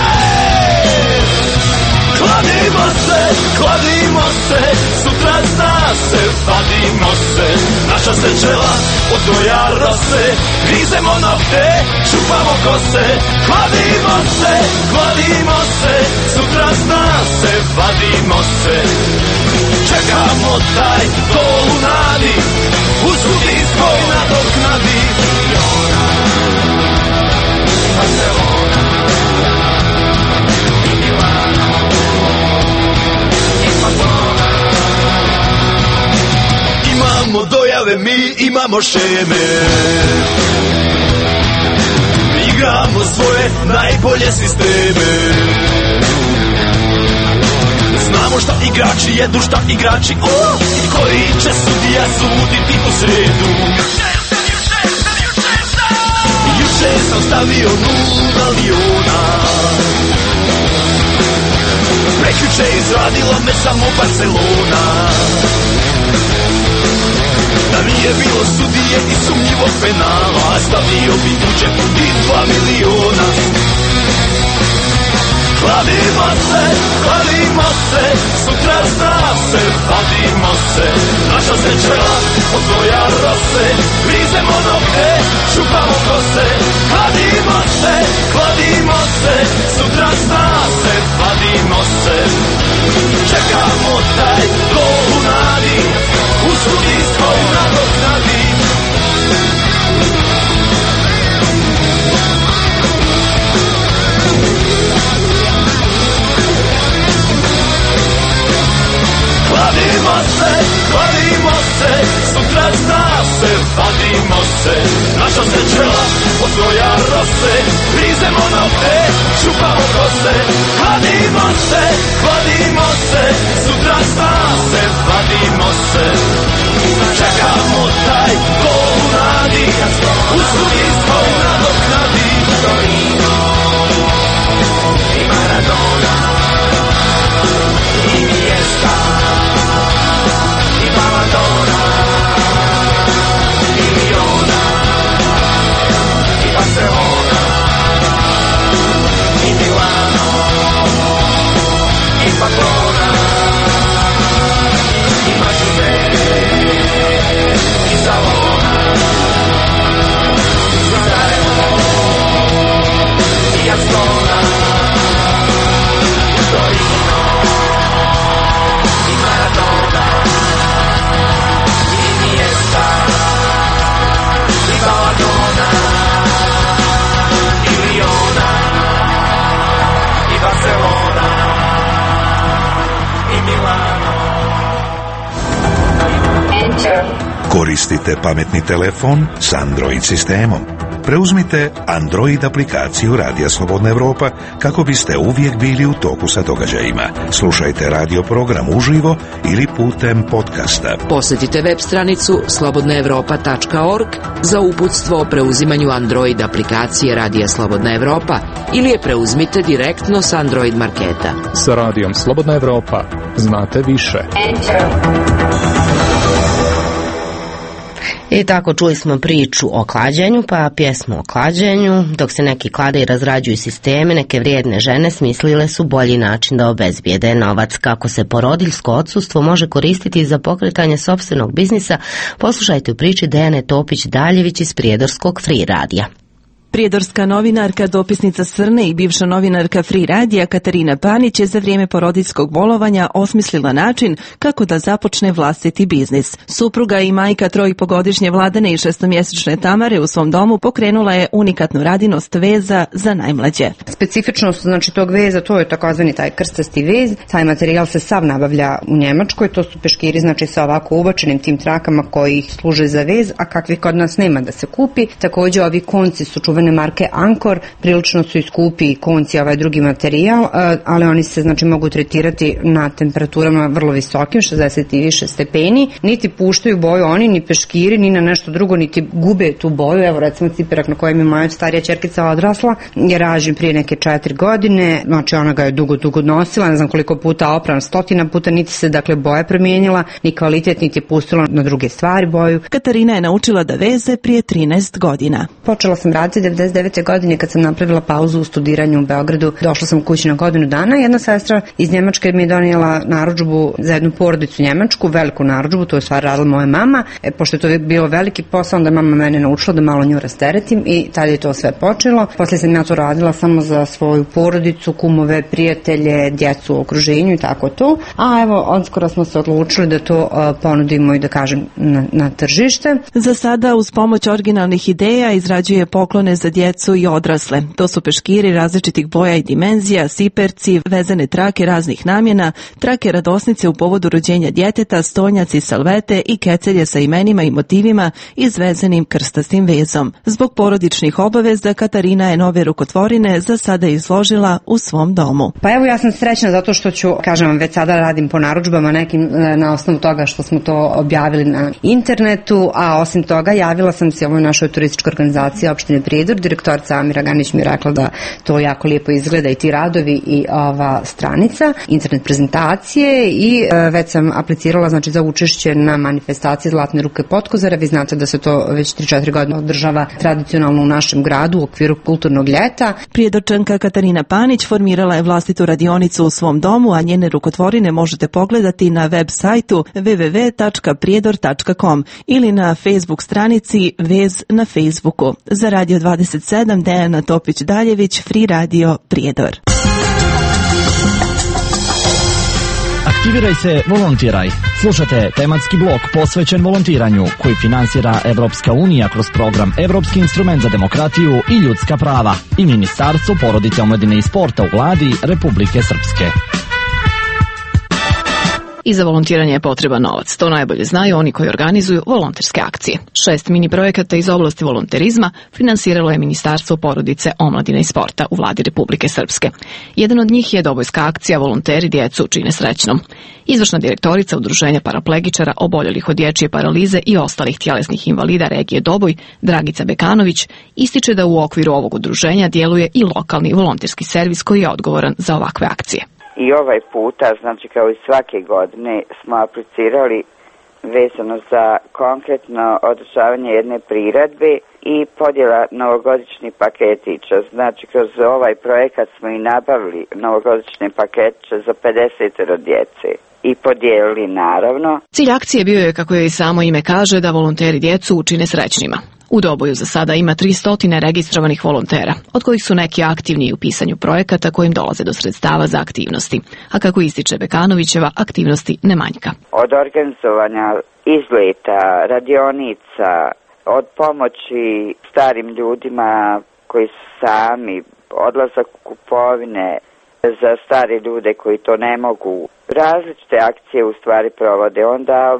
Kladimo se, kladimo se, sutra zna se, vadimo se, naša se čela od doja rose, grizemo nokte, čupamo kose, kladimo se, kladimo se, sutra zna se, vadimo se, čekamo taj gol u nadi, usudi svoj nadoknadi. Barcelona i Milano i Barcelona. Imamo dojave, mi imamo šeme, igramo svoje najbolje sisteme. Znamo šta igrači jedu, šta igrači o, i koji će sudija suditi u sredu. Juče sam stavio nula Liona. Prekjuče izradila me samo Barcelona. Da nije bilo sudije i sumnjivog penala, stavio bi u džep i dva miliona. Kladimo se, kladimo se, sutra zna se, vadimo se, naša se čela od doja rose, grizemo nokte, čupamo kose, kladimo se, kladimo se, sutra zna se, vadimo se, čekamo taj gol u nadi, usudi svoj nadoknadi. Kladimo se, kladimo se, sutra zna se, vadimo se, naša se čela od doja rose, grizemo nokte, čupamo kose, kladimo se, kladimo se, sutra zna se, vadimo se, čekamo taj gol u nadi, usudi svoj nadoknadi. I Maradona i Iniesta i Maradona i Liona i Barcelona i Milano i Pamplona i Mačuze i Salona i Sarajevo i Ascona i Torino i Maradona i Iniesta i Maradona i Liona i Barcelona i Milano. Koristite pametni telefon s Android sistemom. Preuzmite Android aplikaciju Radija Slobodna Evropa kako biste uvijek bili u toku sa događajima. Slušajte radio program uživo ili putem podcasta. Posjetite web stranicu slobodna evropa tačka org za uputstvo o preuzimanju Android aplikacije Radija Slobodna Evropa ili je preuzmite direktno s Android marketa. Sa Radijom Slobodna Evropa znate više. I tako čuli smo priču o klađenju, pa pjesmu o klađenju. Dok se neki klade i razrađuju sisteme, neke vrijedne žene smislile su bolji način da obezbijede novac. Kako se porodiljsko odsustvo može koristiti za pokretanje sopstvenog biznisa, poslušajte u priči Dejane Topić-Daljević iz Prijedorskog Free radija. Prijedorska novinarka, dopisnica Srne i bivša novinarka Free radija Katarina Panić je za vrijeme porodiljskog bolovanja osmislila način kako da započne vlastiti biznis. Supruga i majka trojipogodišnje Vladane i šestomjesečne Tamare u svom domu pokrenula je unikatnu radinost veza za najmlađe. Specifičnost znači tog veza, to je takozvani taj krstasti vez. Taj materijal se sav nabavlja u Njemačkoj, to su peškiri znači sa ovako ubačenim tim trakama koji ih služe za vez, a kakvih kod nas nema da se kupi. Također ovi konci su čuveni marke Ankor, prilično su i skupi i konci, ovaj drugi materijal, ali oni se znači mogu tretirati na temperaturama vrlo visokim, šezdeset i više stepeni, niti puštaju boju oni, ni peškiri, ni na nešto drugo, niti gube tu boju. Evo recimo ciperak na kojem je moja starija ćerkica odrasla, je rađen prije neke četiri godine, znači ona ga je dugo, dugo nosila, ne znam koliko puta opran, stotina puta, niti se dakle boja promijenila, ni kvalitet, niti je pustila na druge stvari boju. Katarina je naučila da veze prije trinaest godina. Počela sam raditi devedeset devete godine kad sam napravila pauzu u studiranju u Beogradu. Došla sam kući na godinu dana. Jedna sestra iz Njemačke mi je donijela narudžbu za jednu porodicu njemačku, veliku narudžbu, to je stvar radila moja mama. E, pošto je to bilo veliki posao, onda mama mene naučila da malo nju rasteretim i tada je to sve počelo. Poslije sam ja to radila samo za svoju porodicu, kumove, prijatelje, djecu u okruženju i tako to. A evo, odskoro smo se odlučili da to uh, ponudimo i da kažem na, na tržište. Za sada uz pomoć originalnih ideja izrađuje poklone za djecu i odrasle. To su peškiri različitih boja i dimenzija, siperci, vezane trake raznih namjena, trake radosnice u povodu rođenja djeteta, stonjaci, salvete i kecelje sa imenima i motivima izvezenim krstastim vezom. Zbog porodičnih obaveza Katarina je nove rukotvorine za sada izložila u svom domu. Pa evo ja sam srećna zato što ću, kažem vam, već sada radim po narudžbama nekim na osnovu toga što smo to objavili na internetu, a osim toga javila sam se ovoj našoj turističkoj organizaciji opštine Prijedor. Direktorica Amira Ganić mi je rekla da to jako lijepo izgleda i ti radovi i ova stranica, internet prezentacije i e, već sam aplicirala znači za učešće na manifestaciji Zlatne ruke Potkozara. Vi znate da se to već tri četiri godine održava tradicionalno u našem gradu u okviru kulturnog ljeta. Prijedorčanka Katarina Panić formirala je vlastitu radionicu u svom domu, a njene rukotvorine možete pogledati na web sajtu w w w tačka prijedor tačka com ili na Facebook stranici Vez na Facebooku. Za Radio dvadeset sedam Dejana Topić-Daljević, Free radio Prijedor. Aktiviraj se, volontiraj. Slušajte tematski blok posvećen volontiranju koji finansira Evropska unija kroz program Evropski instrument za demokratiju i ljudska prava i Ministarstvo porodice, omladine i sporta u vladi Republike Srpske. I za volontiranje je potreban novac. To najbolje znaju oni koji organizuju volonterske akcije. Šest mini projekata iz oblasti volonterizma finansiralo je Ministarstvo porodice, omladine i sporta u vladi Republike Srpske. Jedan od njih je dobojska akcija Volonteri djecu čine srećnom. Izvršna direktorica Udruženja paraplegičara oboljelih od dječje paralize i ostalih tjelesnih invalida regije Doboj, Dragica Bekanović, ističe da u okviru ovog udruženja djeluje i lokalni volonterski servis koji je odgovoran za ovakve akcije. I ovaj puta, znači kao i svake godine, smo aplicirali vezano za konkretno održavanje jedne priredbe i podjela novogodišnjih paketića. Znači, kroz ovaj projekat smo i nabavili novogodišnje paketiće za pedeset djece i podijelili naravno. Cilj akcije bio je, kako je i samo ime kaže, da volonteri djecu učine srećnima. U Doboju za sada ima tristo registrovanih volontera, od kojih su neki aktivni u pisanju projekata kojim dolaze do sredstava za aktivnosti. A kako ističe Bekanovićeva, aktivnosti ne manjka. Od organizovanja izleta, radionica, od pomoći starim ljudima koji su sami, odlazak u kupovine za stare ljude koji to ne mogu. Različite akcije u stvari provode. Onda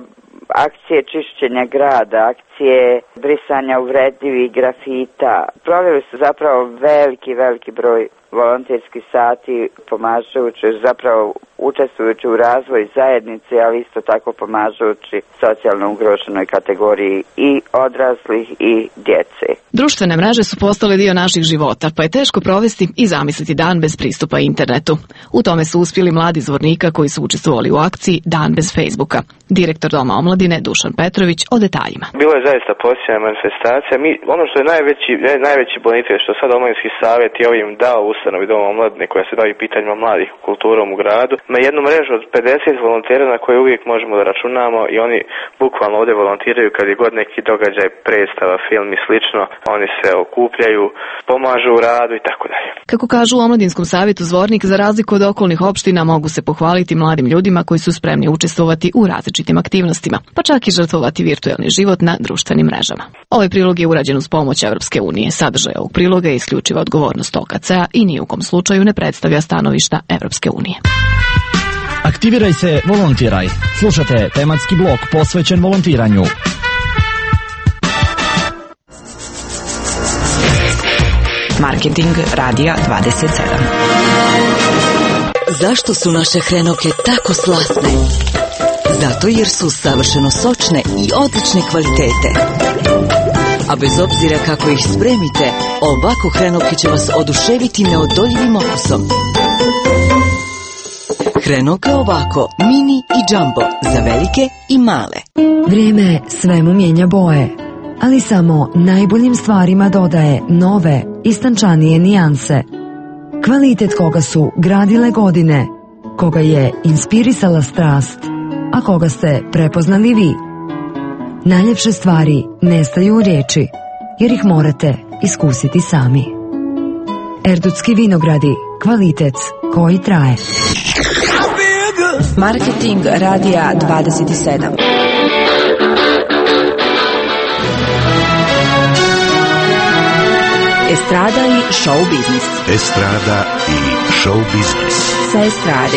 akcije čišćenja grada, akcije brisanja uvredljivih grafita. Proveli su zapravo veliki, veliki broj volonterskih sati pomažujući, zapravo učestvujući u razvoju zajednice, ali isto tako pomažujući socijalno ugroženoj kategoriji i odraslih i djece. Društvene mreže su postale dio naših života, pa je teško provesti i zamisliti dan bez pristupa internetu. U tome su uspjeli mladi iz Zvornika koji su učestvovali u akciji Dan bez Facebooka. Direktor Doma omladine Dušan Petrović o detaljima. Bilo je zaista posljedna manifestacija. Mi, ono što je najveći, najveći bonitet što sad Omladinski savjet je ovim dao ustanovi Doma omladine koja se bavi pitanjima mladih kulturom u gradu, na jednu mrežu od pedeset volontera na koje uvijek možemo da računamo i oni bukvalno ovdje volontiraju kad je god neki događaj, predstava, film i slično, oni se okupljaju, pomažu u radu i tako dalje. Kako kažu u Omladinskom savjetu Zvornik, za razliku od okolnih opština mogu se pohvaliti mladim ljudima koji su spremni učestvovati u različitim aktivnostima, pa čak i žrtvovati virtuelni život na društvenim mrežama. Ovaj prilog je urađen uz pomoć Evropske unije. Sadržaj ovog priloga je isključiva odgovornost O K C-a i ni u kom slučaju ne predstavlja stanovišta Evropske unije. Aktiviraj se, volontiraj. Slušate tematski blok posvećen volontiranju. Marketing Radija dvadeset sedam. Zašto su naše hrenovke tako slatne? Zato jer su savršeno sočne i odlične kvalitete. A bez obzira kako ih spremite, ovako hrenovke će vas oduševiti neodoljivim okusom. Hrenovka ovako, mini i džambo, za velike i male. Vrijeme svemu mijenja boje, ali samo najboljim stvarima dodaje nove, istančanije nijanse. Kvalitet koga su gradile godine, koga je inspirisala strast, a koga ste prepoznali vi. Najljepše stvari nestaju u riječi, jer ih morate iskusiti sami. Erdutski vinogradi, kvalitet koji traje. Marketing Radija dvadeset sedam. Estrada i show biznis. Estrada i show biznis. Sa estrade.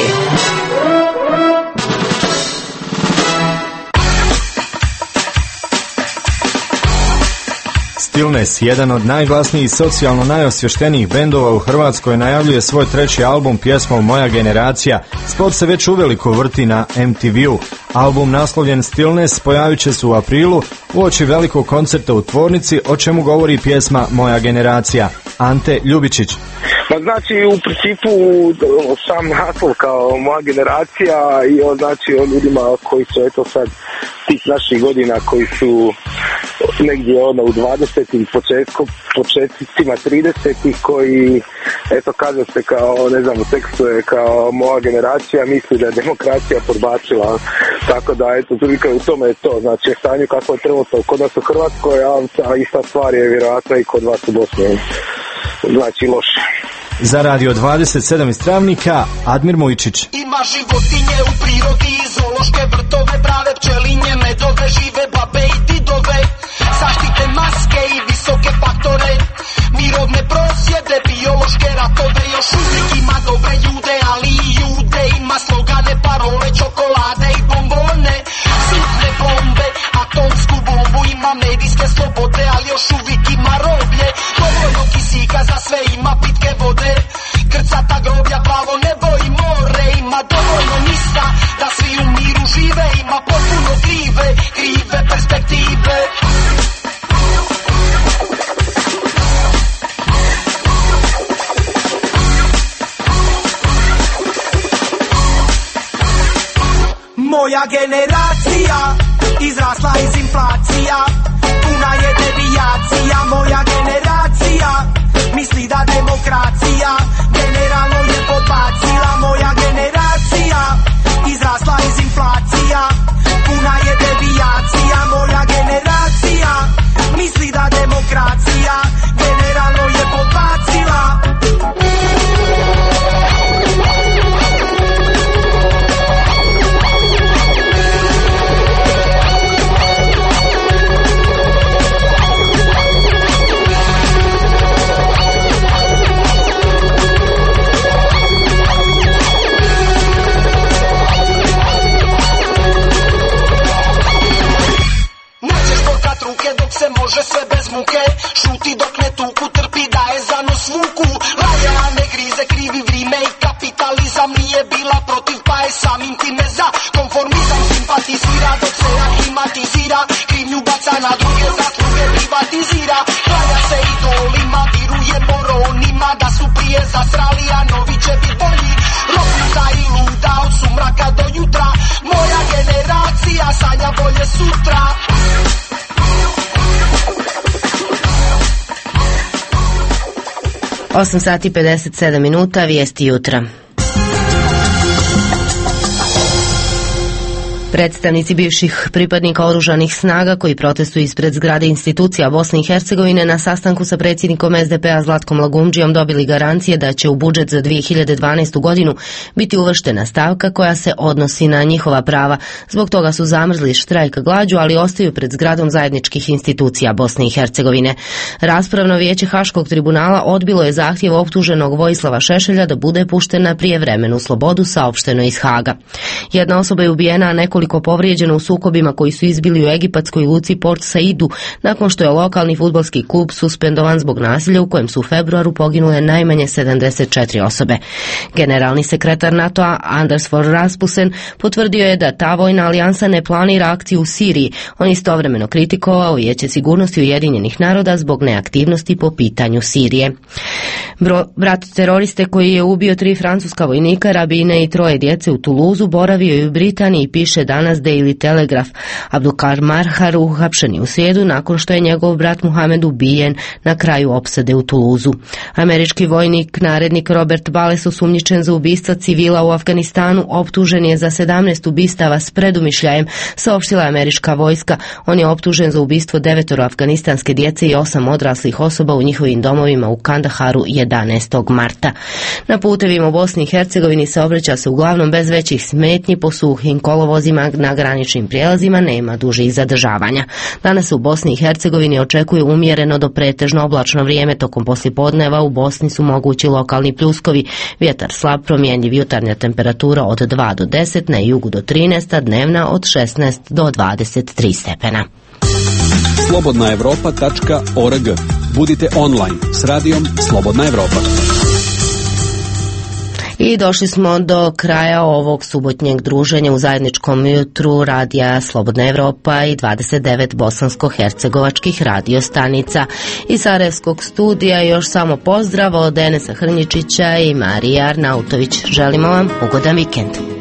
Stillness, jedan od najglasnijih i socijalno najosvještenijih bendova u Hrvatskoj, najavljuje svoj treći album pjesmom Moja generacija. Spot se već uveliko vrti na M T V-u. Album naslovljen Stillness pojavit će se u aprilu uoči velikog koncerta u tvornici, o čemu govori pjesma Moja generacija. Ante Ljubičić. Pa znači u principu sam naslov kao Moja generacija i on znači o ljudima koji su eto sad tih naših godina koji su negdje ono u dvadesetim početku, početcima tridesetih koji eto kaže se kao ne znam u tekstu je kao moja generacija misli da je demokracija podbacila, tako da eto zbirka u tome je to, znači stanje kako je trenutno kod nas u Hrvatskoj, a ista stvar je vjerojatno i kod vas u Bosni, znači loše. Za Radio dvadeset sedam iz Travnika, Admir Mujičić. Ima životinje u prirodi, zoološke vrtove, prave pčelinje, medove, žive babe i didove, zaštite maske i visoke faktore, mirovne prosvjede, biološke ratove, još uvijek ima dobre ljude, ali i jude, ima slogane, parole, čokolade i bombone, sitne bombe, atomsku bombu, ima medijske slobode, ali još uvijek ima roblje, dovoljno kisika za sve, ima pitke vode, krcata groblja, plavo nebo i more, ima dovoljno mista da svi u miru žive, ima potpuno krive, krive perspektive. Moja generacija izrasla iz inflacija, puna je devijacija. Moja generacija misli da demokracija generalno je podbacila. Moja generacija izrasla iz inflacija, puna je devijacija. Moja generacija misli da demokracija generalno je podbacila. je bila protiv pa je samim time za konformizam simpatizira dok se aklimatizira, krivnju baca na druge, zasluge privatizira, klanja se idolima, viruje moronima da su prije zasrali, a novi će bit bolji, roputa i luda od sumraka do jutra, moja generacija sanja bolje sutra. osam sati pedeset sedam minuta, vijesti jutra. Predstavnici bivših pripadnika oružanih snaga koji protestuju ispred zgrade institucija Bosne i Hercegovine na sastanku sa predsjednikom es de pe a Zlatkom Lagumdžijom dobili garancije da će u budžet za dvije hiljade dvanaestu godinu biti uvrštena stavka koja se odnosi na njihova prava. Zbog toga su zamrzli štrajk glađu, ali ostaju pred zgradom zajedničkih institucija Bosne i Hercegovine. Raspravno vijeće Haškog tribunala odbilo je zahtjev optuženog Vojislava Šešelja da bude pušten na prijevremenu slobodu, saopšteno iz Haga. Jedna osoba je ubijena, a nekoliko povrijeđeno u sukobima koji su izbili u egipatskoj luci Port Saidu nakon što je lokalni fudbalski klub suspendovan zbog nasilja u kojem su u februaru poginule najmanje sedamdeset četiri osobe. Generalni sekretar NATO-a Anders Fogh Rasmussen potvrdio je da ta vojna alijansa ne planira akciju u Siriji. On istovremeno kritikovao Vijeće sigurnosti Ujedinjenih naroda zbog neaktivnosti po pitanju Sirije. Bro, brat teroriste koji je ubio tri francuska vojnika, rabine i troje djece u Tuluzu boravio je u Britaniji, piše danas Daily Telegraph. Abdulkar Marhar uhapšen je u srijedu nakon što je njegov brat Muhamed ubijen na kraju opsade u Tuluzu. Američki vojnik, narednik Robert Bales, osumnjičen za ubistva civila u Afganistanu, optužen je za sedamnaest ubistava s predumišljajem, saopštila je američka vojska. On je optužen za ubistvo devetoro afganistanske djece i osam odraslih osoba u njihovim domovima u Kandaharu jedanaestog marta. Na putevima u Bosni i Hercegovini saobraća se uglavnom bez većih smetnji, po suhim kolovozima na graničnim prijelazima nema dužih zadržavanja. Danas se u Bosni i Hercegovini očekuje umjereno do pretežno oblačno vrijeme. Tokom poslijepodneva u Bosni su mogući lokalni pljuskovi, vjetar slab, promjenjiv, jutarnja temperatura od dva do deset, na jugu do trinaest, a dnevna od šesnaest do dvadeset tri stepena. slobodna evropa tačka org. Budite online s radijom Slobodna Evropa. I došli smo do kraja ovog subotnjeg druženja u zajedničkom jutru radija Slobodna Evropa i dvadeset devet bosansko-hercegovačkih radiostanica. Iz Sarajevskog studija još samo pozdrav od Enesa Hrnjičića i Marije Arnautović. Želimo vam ugodan vikend.